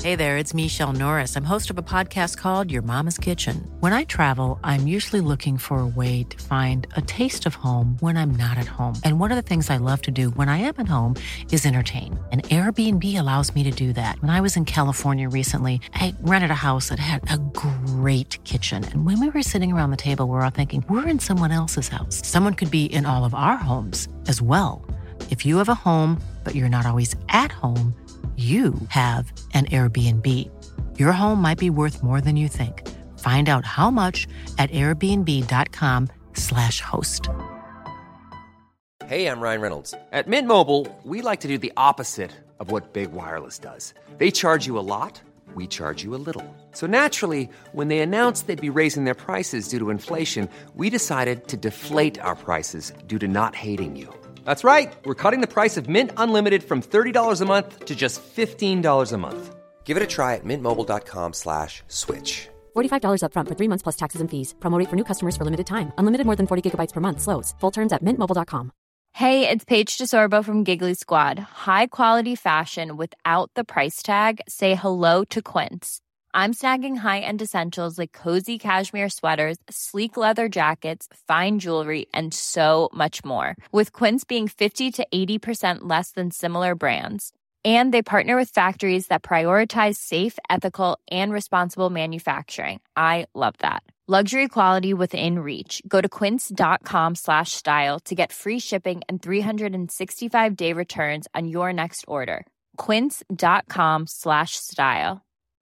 Hey there, it's Michelle Norris. I'm host of a podcast called Your Mama's Kitchen. When I travel, I'm usually looking for a way to find a taste of home when I'm not at home. And one of the things I love to do when I am at home is entertain. And Airbnb allows me to do that. When I was in California recently, I rented a house that had a great kitchen. And when we were sitting around the table, we were all thinking, we're in someone else's house. Someone could be in all of our homes as well. If you have a home, but you're not always at home, you have an Airbnb. Your home might be worth more than you think. Find out how much at airbnb.com/host. Hey, I'm Ryan Reynolds. At Mint Mobile, we like to do the opposite of what Big Wireless does. They charge you a lot, we charge you a little. So naturally, when they announced they'd be raising their prices due to inflation, we decided to deflate our prices due to not hating you. That's right. We're cutting the price of Mint Unlimited from $30 a month to just $15 a month. Give it a try at mintmobile.com/switch. $45 up front for 3 months plus taxes and fees. Promo rate for new customers for limited time. Unlimited more than 40 gigabytes per month. Slows full terms at mintmobile.com. Hey, it's Paige DeSorbo from Giggly Squad. High quality fashion without the price tag. Say hello to Quince. I'm snagging high-end essentials like cozy cashmere sweaters, sleek leather jackets, fine jewelry, and so much more. With Quince being 50 to 80% less than similar brands. And they partner with factories that prioritize safe, ethical, and responsible manufacturing. I love that. Luxury quality within reach. Go to quince.com/style to get free shipping and 365-day returns on your next order. Quince.com/style.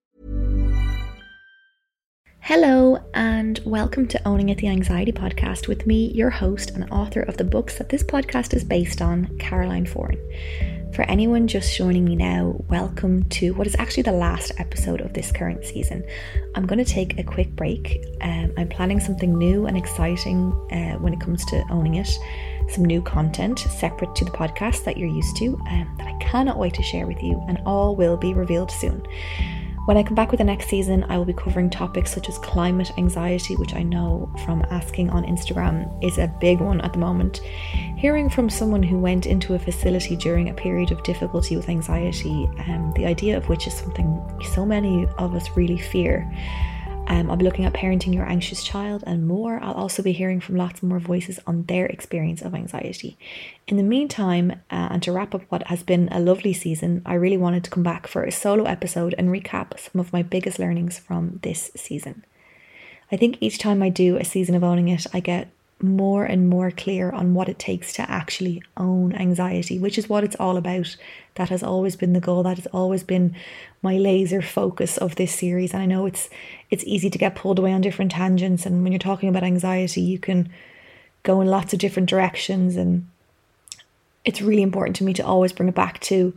Hello and welcome to Owning It, the Anxiety Podcast with me, your host and author of the books that this podcast is based on, Caroline Foran. For anyone just joining me now, welcome to what is actually the last episode of this current season. I'm going to take a quick break. I'm planning something new and exciting when it comes to Owning It. Some new content separate to the podcast that you're used to that I cannot wait to share with you, and all will be revealed soon. When I come back with the next season, I will be covering topics such as climate anxiety, which I know from asking on Instagram is a big one at the moment. Hearing from someone who went into a facility during a period of difficulty with anxiety, the idea of which is something so many of us really fear. I'll be looking at parenting your anxious child and more. I'll also be hearing from lots more voices on their experience of anxiety. In the meantime, and to wrap up what has been a lovely season, I really wanted to come back for a solo episode and recap some of my biggest learnings from this season. I think each time I do a season of Owning It, I get more and more clear on what it takes to actually own anxiety, which is what it's all about. That has always been the goal. That has always been my laser focus of this series. And I know it's easy to get pulled away on different tangents. And when you're talking about anxiety, you can go in lots of different directions. And it's really important to me to always bring it back to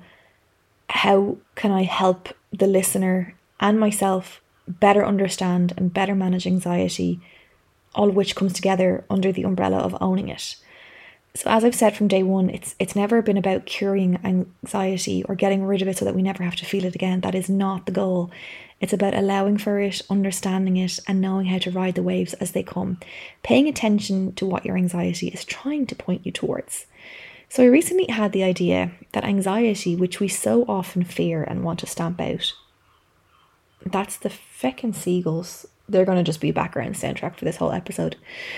how can I help the listener and myself better understand and better manage anxiety, all of which comes together under the umbrella of owning it. So as I've said from day one, it's never been about curing anxiety or getting rid of it so that we never have to feel it again. That is not the goal. It's about allowing for it, understanding it, and knowing how to ride the waves as they come. Paying attention to what your anxiety is trying to point you towards. So I recently had the idea that anxiety, which we so often fear and want to stamp out, that's the feckin' seagulls. They're going to just be background soundtrack for this whole episode.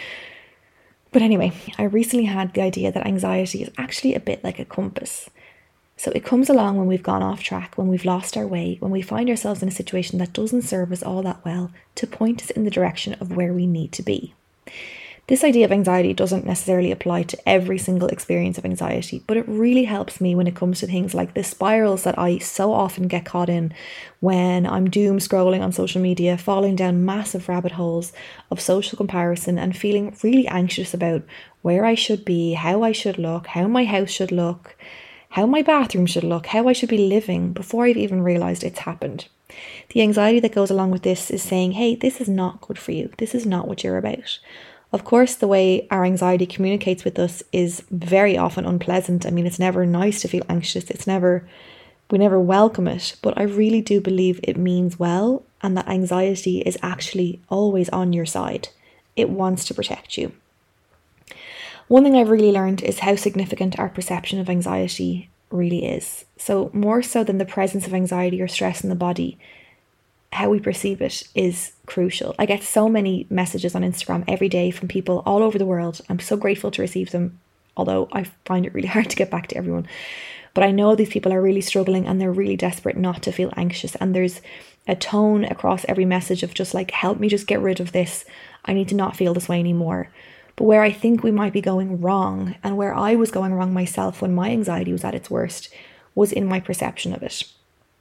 But anyway, I recently had the idea that anxiety is actually a bit like a compass. So it comes along when we've gone off track, when we've lost our way, when we find ourselves in a situation that doesn't serve us all that well, to point us in the direction of where we need to be. This idea of anxiety doesn't necessarily apply to every single experience of anxiety, but it really helps me when it comes to things like the spirals that I so often get caught in when I'm doom scrolling on social media, falling down massive rabbit holes of social comparison and feeling really anxious about where I should be, how I should look, how my house should look, how my bathroom should look, how I should be living before I've even realised it's happened. The anxiety that goes along with this is saying, hey, this is not good for you. This is not what you're about. Of course, the way our anxiety communicates with us is very often unpleasant. I mean, it's never nice to feel anxious. We never welcome it, but I really do believe it means well, and that anxiety is actually always on your side. It wants to protect you. One thing I've really learned is how significant our perception of anxiety really is. So more so than the presence of anxiety or stress in the body, how we perceive it is crucial. I get so many messages on Instagram every day from people all over the world. I'm so grateful to receive them, although I find it really hard to get back to everyone. But I know these people are really struggling and they're really desperate not to feel anxious. And there's a tone across every message of just like, help me just get rid of this. I need to not feel this way anymore. But where I think we might be going wrong, and where I was going wrong myself when my anxiety was at its worst, was in my perception of it.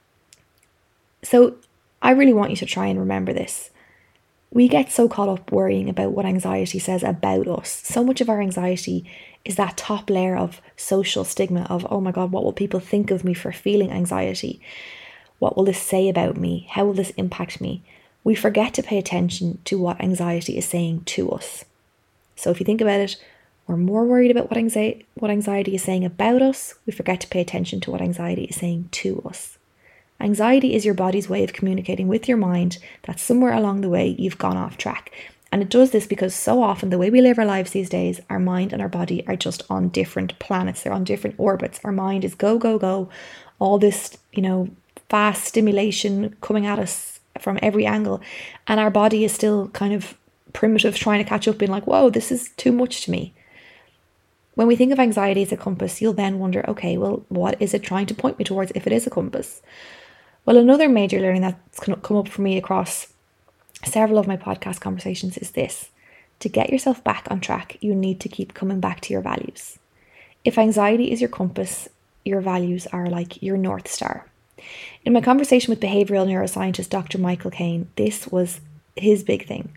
So I really want you to try and remember this. We get so caught up worrying about what anxiety says about us. So much of our anxiety is that top layer of social stigma of, oh my God, what will people think of me for feeling anxiety? What will this say about me? How will this impact me? We forget to pay attention to what anxiety is saying to us. So if you think about it, we're more worried about what anxiety is saying about us. We forget to pay attention to what anxiety is saying to us. Anxiety is your body's way of communicating with your mind that somewhere along the way you've gone off track. And it does this because so often the way we live our lives these days, our mind and our body are just on different planets. They're on different orbits. Our mind is go, go, go. All this, fast stimulation coming at us from every angle. And our body is still kind of primitive, trying to catch up, being like, whoa, this is too much to me. When we think of anxiety as a compass, you'll then wonder, okay, well, what is it trying to point me towards if it is a compass? Well, another major learning that's come up for me across several of my podcast conversations is this. To get yourself back on track, you need to keep coming back to your values. If anxiety is your compass, your values are like your North Star. In my conversation with behavioural neuroscientist Dr. Michael Caine, this was his big thing.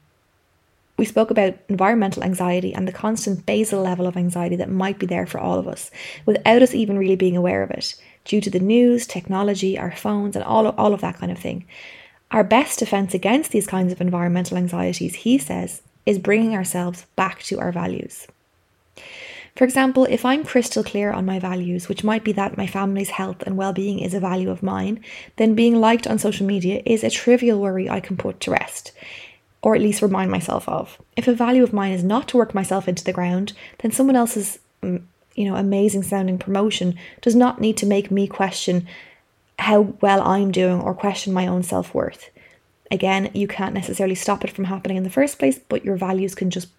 We spoke about environmental anxiety and the constant basal level of anxiety that might be there for all of us, without us even really being aware of it, due to the news, technology, our phones, and all of that kind of thing. Our best defence against these kinds of environmental anxieties, he says, is bringing ourselves back to our values. For example, if I'm crystal clear on my values, which might be that my family's health and well-being is a value of mine, then being liked on social media is a trivial worry I can put to rest, or at least remind myself of. If a value of mine is not to work myself into the ground, then someone else's amazing sounding promotion does not need to make me question how well I'm doing or question my own self-worth. Again, you can't necessarily stop it from happening in the first place, but your values can just,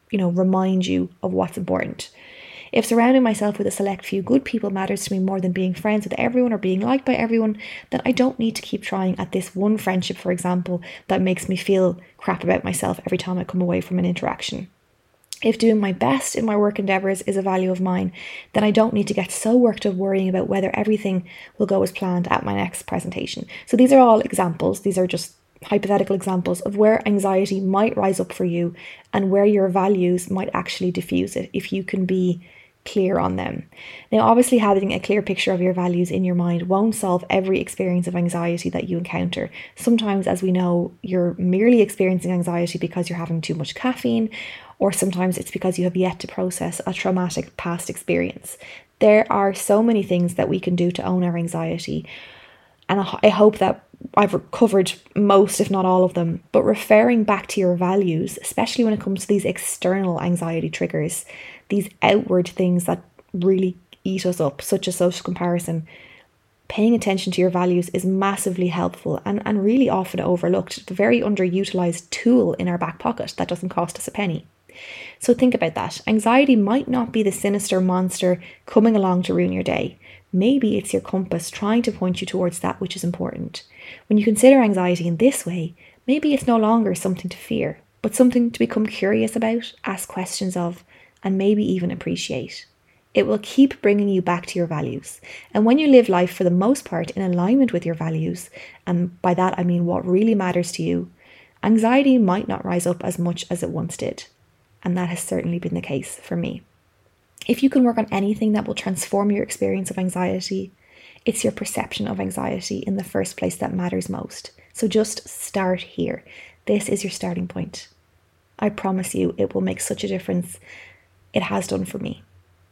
remind you of what's important. If surrounding myself with a select few good people matters to me more than being friends with everyone or being liked by everyone, then I don't need to keep trying at this one friendship, for example, that makes me feel crap about myself every time I come away from an interaction. If doing my best in my work endeavours is a value of mine, then I don't need to get so worked up worrying about whether everything will go as planned at my next presentation. So these are all examples. These are just hypothetical examples of where anxiety might rise up for you and where your values might actually diffuse it if you can be clear on them. Now, obviously, having a clear picture of your values in your mind won't solve every experience of anxiety that you encounter. Sometimes, as we know, you're merely experiencing anxiety because you're having too much caffeine, or sometimes it's because you have yet to process a traumatic past experience. There are so many things that we can do to own our anxiety, and I hope that I've covered most, if not all of them. But referring back to your values, especially when it comes to these external anxiety triggers, these outward things that really eat us up, such as social comparison, paying attention to your values is massively helpful and really often overlooked. It's a very underutilized tool in our back pocket that doesn't cost us a penny. So think about that. Anxiety might not be the sinister monster coming along to ruin your day. Maybe it's your compass trying to point you towards that which is important. When you consider anxiety in this way, maybe it's no longer something to fear, but something to become curious about, ask questions of, and maybe even appreciate. It will keep bringing you back to your values. And when you live life for the most part in alignment with your values, and by that I mean what really matters to you, anxiety might not rise up as much as it once did. And that has certainly been the case for me. If you can work on anything that will transform your experience of anxiety, it's your perception of anxiety in the first place that matters most. So just start here. This is your starting point. I promise you it will make such a difference. It has done for me.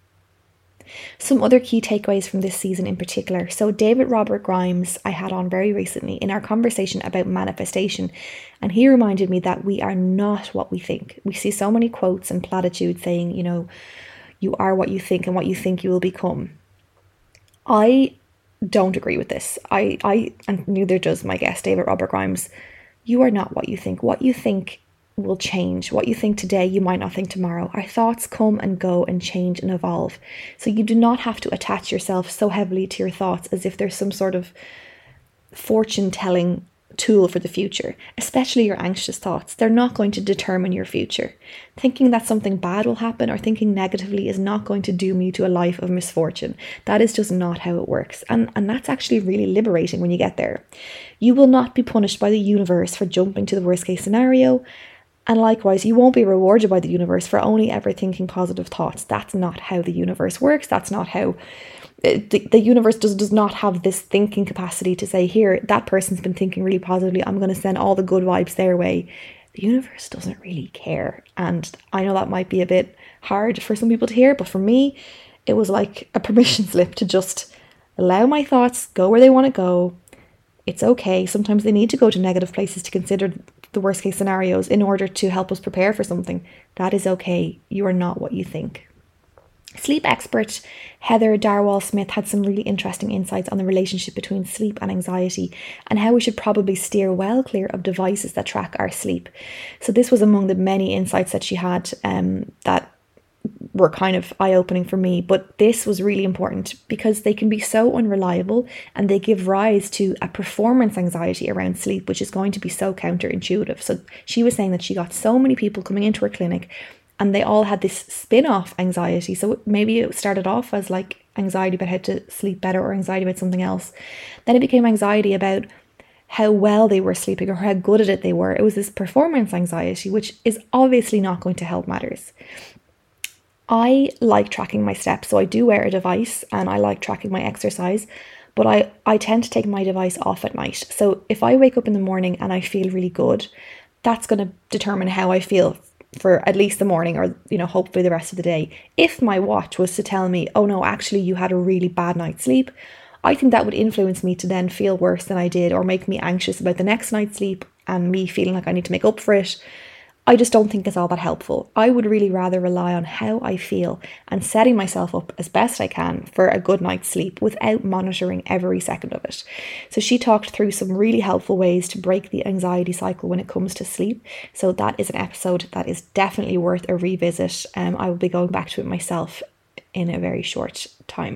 Some other key takeaways from this season in particular. So David Robert Grimes I had on very recently in our conversation about manifestation, and he reminded me that we are not what we think. We see so many quotes and platitudes saying, you are what you think and what you think you will become. I don't agree with this. I and neither does my guest, David Robert Grimes. You are not what you think. What you think will change. What you think today, you might not think tomorrow. Our thoughts come and go and change and evolve. So you do not have to attach yourself so heavily to your thoughts as if there's some sort of fortune telling tool for the future, especially your anxious thoughts. They're not going to determine your future. Thinking that something bad will happen or thinking negatively is not going to doom you to a life of misfortune. That is just not how it works. And that's actually really liberating when you get there. You will not be punished by the universe for jumping to the worst case scenario. And likewise, you won't be rewarded by the universe for only ever thinking positive thoughts. That's not how the universe works. That's not how the universe does not have this thinking capacity to say, here, that person's been thinking really positively, I'm going to send all the good vibes their way. The universe doesn't really care. And I know that might be a bit hard for some people to hear, but for me, it was like a permission slip to just allow my thoughts go where they want to go. It's okay. Sometimes they need to go to negative places to consider the worst case scenarios in order to help us prepare for something. That is okay. You are not what you think. Sleep expert Heather Darwall-Smith had some really interesting insights on the relationship between sleep and anxiety and how we should probably steer well clear of devices that track our sleep. So this was among the many insights that she had that were kind of eye-opening for me, but this was really important because they can be so unreliable and they give rise to a performance anxiety around sleep, which is going to be so counterintuitive. So she was saying that she got so many people coming into her clinic and they all had this spin-off anxiety. So maybe it started off as like anxiety about how to sleep better or anxiety about something else. Then it became anxiety about how well they were sleeping or how good at it they were. It was this performance anxiety, which is obviously not going to help matters. I like tracking my steps, so I do wear a device and I like tracking my exercise, but I tend to take my device off at night. So if I wake up in the morning and I feel really good, that's going to determine how I feel for at least the morning or, hopefully the rest of the day. If my watch was to tell me, oh no, actually you had a really bad night's sleep, I think that would influence me to then feel worse than I did or make me anxious about the next night's sleep and me feeling like I need to make up for it. I just don't think it's all that helpful. I would really rather rely on how I feel and setting myself up as best I can for a good night's sleep without monitoring every second of it. So she talked through some really helpful ways to break the anxiety cycle when it comes to sleep. So that is an episode that is definitely worth a revisit. I will be going back to it myself in a very short time.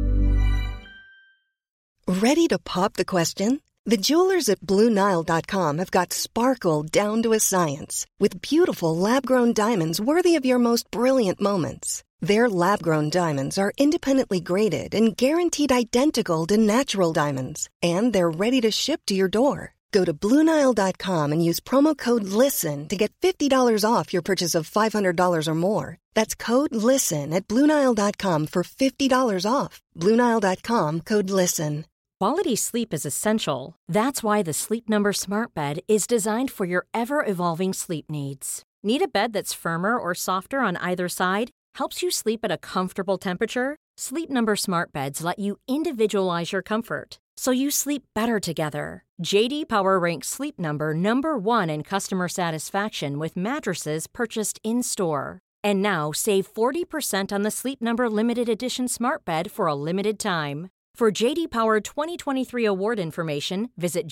Ready to pop the question? The jewelers at BlueNile.com have got sparkle down to a science with beautiful lab-grown diamonds worthy of your most brilliant moments. Their lab-grown diamonds are independently graded and guaranteed identical to natural diamonds, and they're ready to ship to your door. Go to BlueNile.com and use promo code LISTEN to get $50 off your purchase of $500 or more. That's code LISTEN at BlueNile.com for $50 off. BlueNile.com, code LISTEN. Quality sleep is essential. That's why the Sleep Number Smart Bed is designed for your ever-evolving sleep needs. Need a bed that's firmer or softer on either side? Helps you sleep at a comfortable temperature? Sleep Number Smart Beds let you individualize your comfort, so you sleep better together. J.D. Power ranks Sleep Number number 1 in customer satisfaction with mattresses purchased in-store. And now, save 40% on the Sleep Number Limited Edition Smart Bed for a limited time. For J.D. Power 2023 award information, visit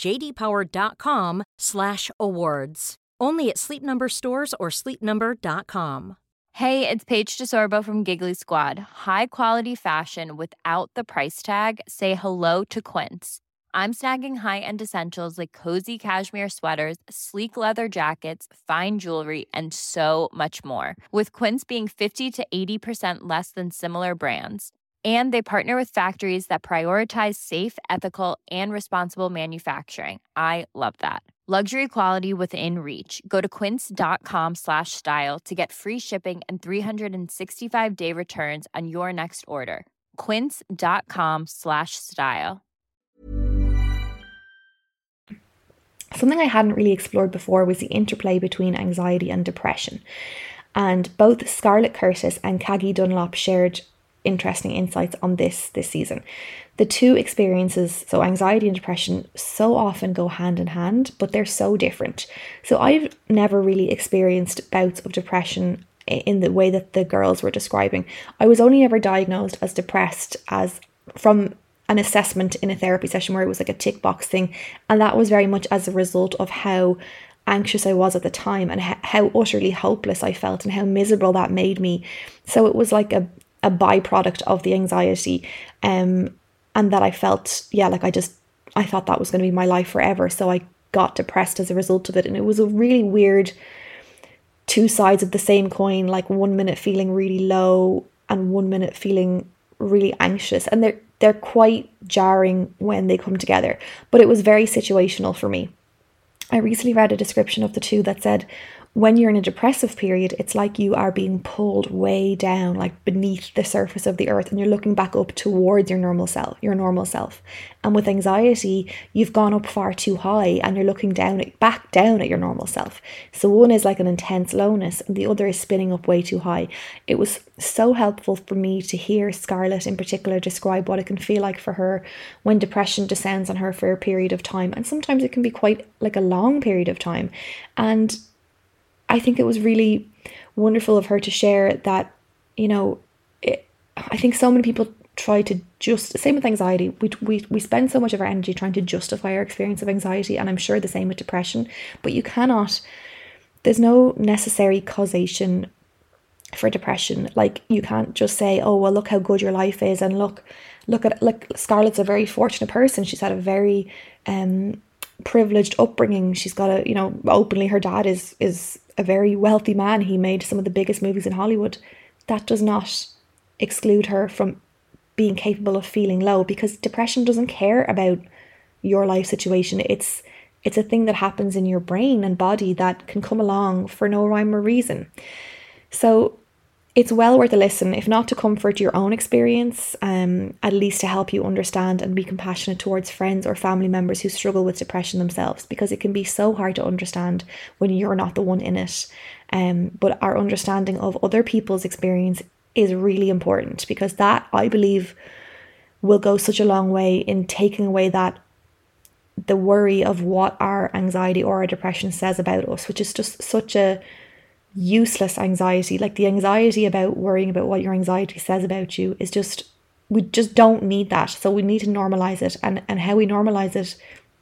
jdpower.com/awards. Only at Sleep Number stores or sleepnumber.com. Hey, it's Paige DeSorbo from Giggly Squad. High quality fashion without the price tag. Say hello to Quince. I'm snagging high-end essentials like cozy cashmere sweaters, sleek leather jackets, fine jewelry, and so much more. With Quince being 50 to 80% less than similar brands. And they partner with factories that prioritize safe, ethical, and responsible manufacturing. I love that. Luxury quality within reach. Go to quince.com/style to get free shipping and 365-day returns on your next order. Quince.com/style. Something I hadn't really explored before was the interplay between anxiety and depression. And both Scarlett Curtis and Caggie Dunlop shared interesting insights on this season. The two experiences, so anxiety and depression, so often go hand in hand, but they're so different. So I've never really experienced bouts of depression in the way that the girls were describing. I was only ever diagnosed as depressed from an assessment in a therapy session where it was like a tick box thing. And that was very much as a result of how anxious I was at the time and how utterly hopeless I felt and how miserable that made me. So it was like a byproduct of the anxiety, and that I felt, I thought that was going to be my life forever. So I got depressed as a result of it. And it was a really weird two sides of the same coin, like 1 minute feeling really low and 1 minute feeling really anxious. And they're quite jarring when they come together, but it was very situational for me. I recently read a description of the two that said, when you're in a depressive period, it's like you are being pulled way down, like beneath the surface of the earth, and you're looking back up towards your normal self. And with anxiety, you've gone up far too high and you're looking back down at your normal self. So one is like an intense lowness and the other is spinning up way too high. It was so helpful for me to hear Scarlett in particular describe what it can feel like for her when depression descends on her for a period of time. And sometimes it can be quite like a long period of time. And I think it was really wonderful of her to share that, I think so many people try to same with anxiety. We spend so much of our energy trying to justify our experience of anxiety, and I'm sure the same with depression, but there's no necessary causation for depression. Like, you can't just say, oh, well, look how good your life is, and look at Scarlett's a very fortunate person. She's had a very privileged upbringing. She's got openly, her dad is a very wealthy man. He made some of the biggest movies in Hollywood. That does not exclude her from being capable of feeling low, because depression doesn't care about your life situation. It's a thing that happens in your brain and body that can come along for no rhyme or reason. So it's well worth a listen, if not to comfort your own experience, at least to help you understand and be compassionate towards friends or family members who struggle with depression themselves, because it can be so hard to understand when you're not the one in it. But our understanding of other people's experience is really important, because that, I believe, will go such a long way in taking away the worry of what our anxiety or our depression says about us, which is just such a useless anxiety. Like, the anxiety about worrying about what your anxiety says about you is we just don't need that. So we need to normalize it, and how we normalize it,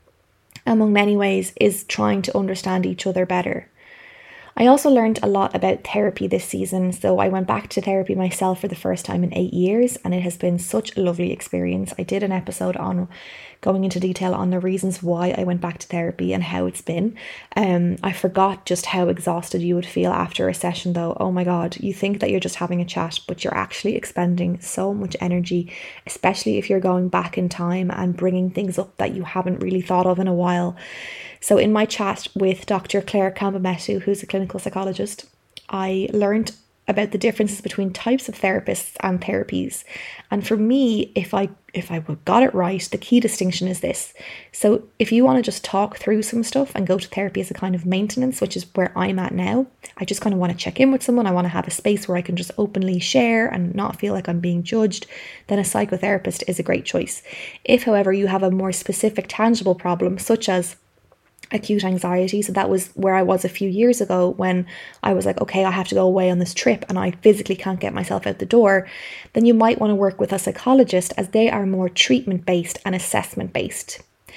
among many ways, is trying to understand each other better. I also learned a lot about therapy this season. So I went back to therapy myself for the first time in 8 years, and it has been such a lovely experience. I did an episode on going into detail on the reasons why I went back to therapy and how it's been. I forgot just how exhausted you would feel after a session though. Oh my God, you think that you're just having a chat, but you're actually expending so much energy, especially if you're going back in time and bringing things up that you haven't really thought of in a while. So in my chat with Dr. Claire Kambametu, who's a clinical psychologist, I learned about the differences between types of therapists and therapies. And for me, if I got it right, the key distinction is this. So if you want to just talk through some stuff and go to therapy as a kind of maintenance, which is where I'm at now, I just kind of want to check in with someone. I want to have a space where I can just openly share and not feel like I'm being judged, then a psychotherapist is a great choice. If, however, you have a more specific, tangible problem, such as acute anxiety. So that was where I was a few years ago when I was like, okay, I have to go away on this trip and I physically can't get myself out the door. Then you might want to work with a psychologist, as they are more treatment based and assessment based.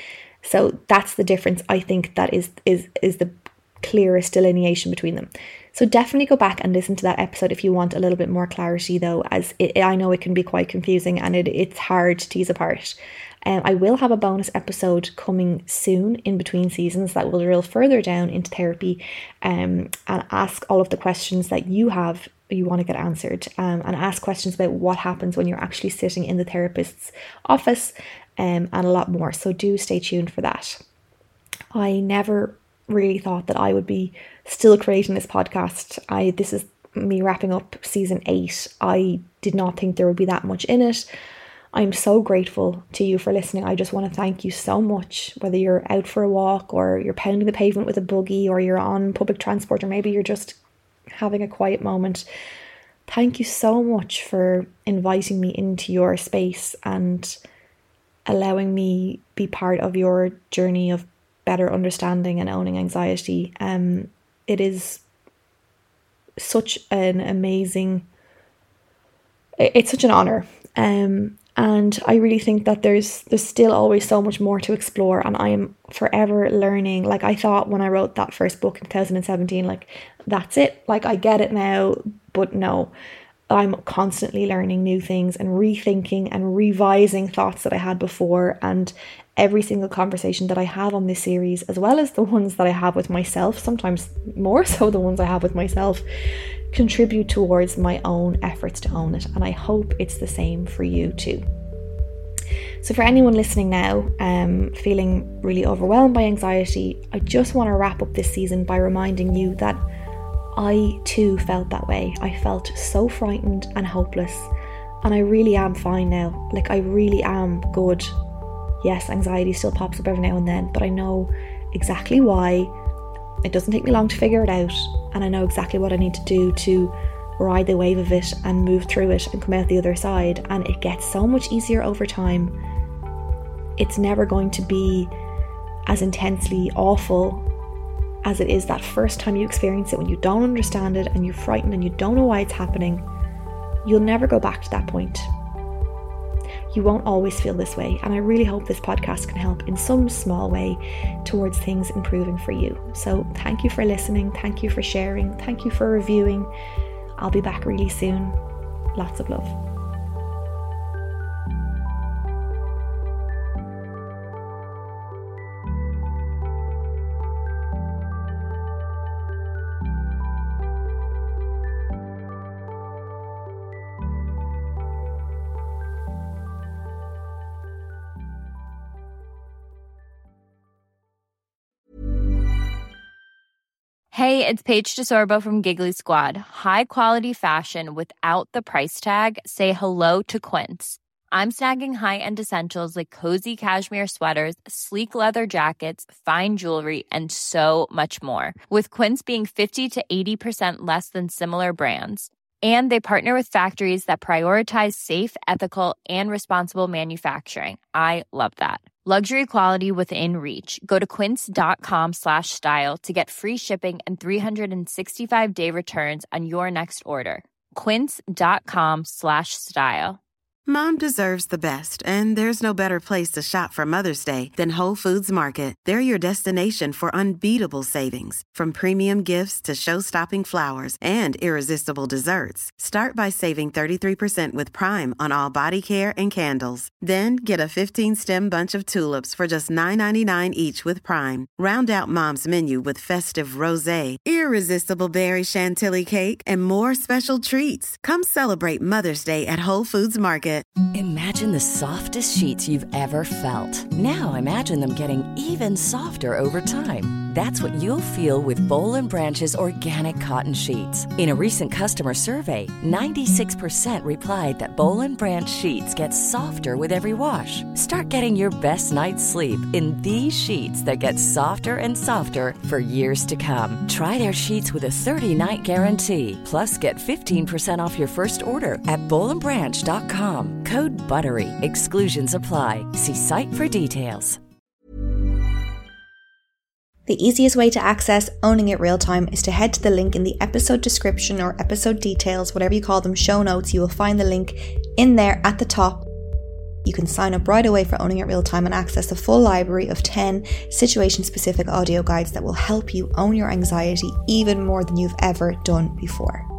So that's the difference. I think that is the clearest delineation between them. So definitely go back and listen to that episode if you want a little bit more clarity though, as I know it can be quite confusing and it's hard to tease apart. I will have a bonus episode coming soon in between seasons that will drill further down into therapy and ask all of the questions that you want to get answered, and ask questions about what happens when you're actually sitting in the therapist's office, and a lot more. So do stay tuned for that. I never really thought that I would be still creating this podcast. This is me wrapping up season 8. I did not think there would be that much in it. I'm so grateful to you for listening. I just want to thank you so much, whether you're out for a walk or you're pounding the pavement with a buggy or you're on public transport or maybe you're just having a quiet moment. Thank you so much for inviting me into your space and allowing me be part of your journey of better understanding and owning anxiety. It is such an amazing, it's such an honor. And I really think that there's still always so much more to explore, and I am forever learning. Like, I thought when I wrote that first book in 2017, like, that's it, like, I get it now. But no, I'm constantly learning new things and rethinking and revising thoughts that I had before. And every single conversation that I have on this series, as well as the ones that I have with myself, sometimes more so the ones I have with myself, contribute towards my own efforts to own it. And I hope it's the same for you too. So for anyone listening now, feeling really overwhelmed by anxiety, I just want to wrap up this season by reminding you that I too felt that way. I felt so frightened and hopeless, and I really am fine now. Like, I really am good. Yes, anxiety still pops up every now and then, but I know exactly why. It doesn't take me long to figure it out, and I know exactly what I need to do to ride the wave of it and move through it and come out the other side. And it gets so much easier over time. It's never going to be as intensely awful as it is that first time you experience it, when you don't understand it and you're frightened and you don't know why it's happening. You'll never go back to that point. You won't always feel this way, and I really hope this podcast can help in some small way towards things improving for you. So thank you for listening, thank you for sharing, thank you for reviewing. I'll be back really soon. Lots of love. Hey, it's Paige DeSorbo from Giggly Squad. High quality fashion without the price tag. Say hello to Quince. I'm snagging high-end essentials like cozy cashmere sweaters, sleek leather jackets, fine jewelry, and so much more. With Quince being 50 to 80% less than similar brands. And they partner with factories that prioritize safe, ethical, and responsible manufacturing. I love that. Luxury quality within reach. Go to quince.com/style to get free shipping and 365-day returns on your next order. Quince.com/style. Mom deserves the best, and there's no better place to shop for Mother's Day than Whole Foods Market. They're your destination for unbeatable savings, from premium gifts to show-stopping flowers and irresistible desserts. Start by saving 33% with Prime on all body care and candles. Then get a 15-stem bunch of tulips for just $9.99 each with Prime. Round out Mom's menu with festive rosé, irresistible berry chantilly cake, and more special treats. Come celebrate Mother's Day at Whole Foods Market. Imagine the softest sheets you've ever felt. Now imagine them getting even softer over time. That's what you'll feel with Boll & Branch's organic cotton sheets. In a recent customer survey, 96% replied that Boll & Branch sheets get softer with every wash. Start getting your best night's sleep in these sheets that get softer and softer for years to come. Try their sheets with a 30-night guarantee. Plus, get 15% off your first order at bollandbranch.com. Code BUTTERY. Exclusions apply. See site for details. The easiest way to access Owning It Real Time is to head to the link in the episode description or episode details, whatever you call them, show notes. You will find the link in there at the top. You can sign up right away for Owning It Real Time and access a full library of 10 situation-specific audio guides that will help you own your anxiety even more than you've ever done before.